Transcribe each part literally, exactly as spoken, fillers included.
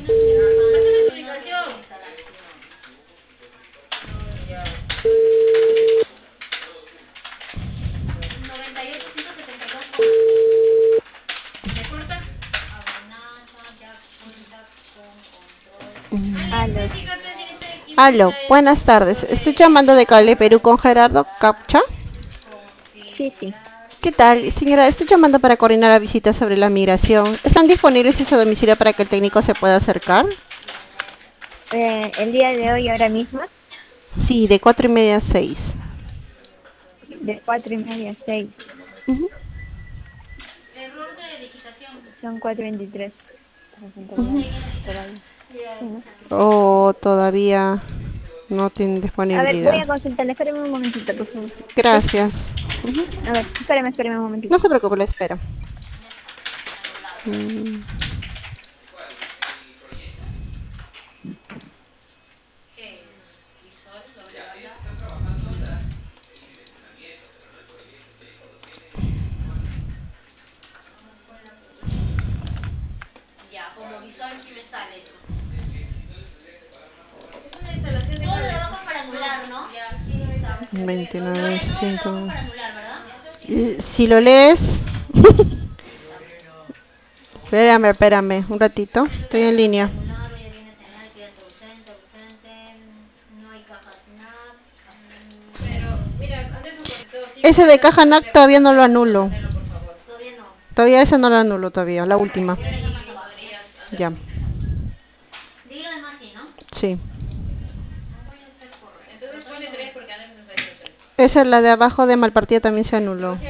Aló. Aló, buenas tardes. Estoy llamando de Cable Perú con Gerardo Capcha. Sí, sí. ¿Qué tal? Señora, estoy llamando para coordinar la visita sobre la migración. ¿Están disponibles en su domicilio para que el técnico se pueda acercar? Eh, el día de hoy, ahora mismo, Sí, de cuatro y media a seis. de cuatro y media a seis, Ujú, son cuatro veintitrés. ujú. Todavía. Sí, ¿no? O todavía no tienen A ver, voy disponibilidad. a consultarle. Espérame un momentito, por favor. ¿Sí? Gracias. Ujú. A ver, espérame, espérame un No momentito. se preocupe, la espero. Mm, veintinueve, cinco. Eh, Si lo lees, espérame, espérame, un ratito. Estoy en línea. Ese de Caja N A C todavía no lo anulo. Todavía ese no lo anulo todavía, la última. Ya, sí. Esa es la de abajo de Malpartida también se anuló.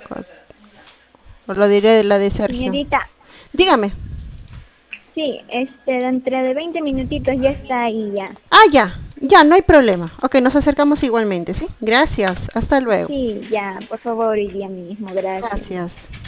Os lo diré de la de Sergio. Señorita, Dígame. sí, este, dentro de veinte minutitos ya está ahí ya. Ah, ya, ya, no hay problema. Ok, nos acercamos igualmente, ¿sí? Gracias, hasta luego. Sí, ya, por favor, hoy día mismo, gracias. Gracias.